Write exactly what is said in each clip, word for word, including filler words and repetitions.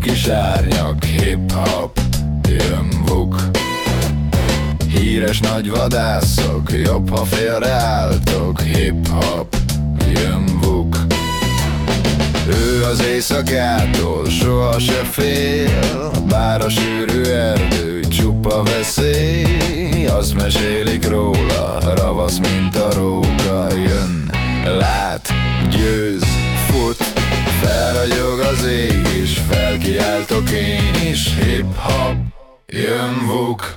kis árnyak, hip-hop, jön vuk. Híres nagy vadászok, jobb, ha félreálltok, hip-hop, jön vuk. Ő az éjszakától soha se fél, bár a sűrű erdő csupa veszély. Azt mesélik róla, ravasz, mint a róka. Jön, lát, győz, fut, felragyog az ég is, felkiáltok én is, hip-hop, jön vuk.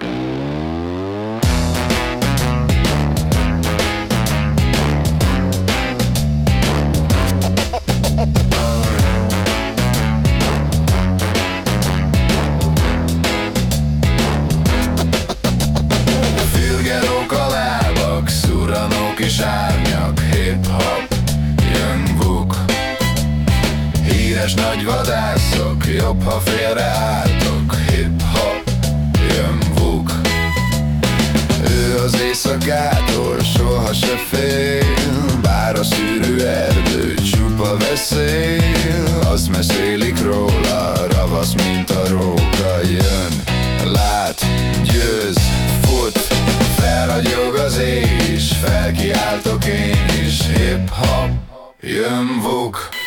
Kis árnyak, hip-hop, jön vuk. Híres nagy vadászok, jobb, ha félreálltok, hip-hop, jön vuk. Ő az éjszakától soha se fél, bár a szűrű erdő csupa veszély. Azt mesélik róla, ravasz, mint a róka. Jön, lát, győz, fut, felragyog az ég is, felkiáltok én is, hip-hop, jön vuk.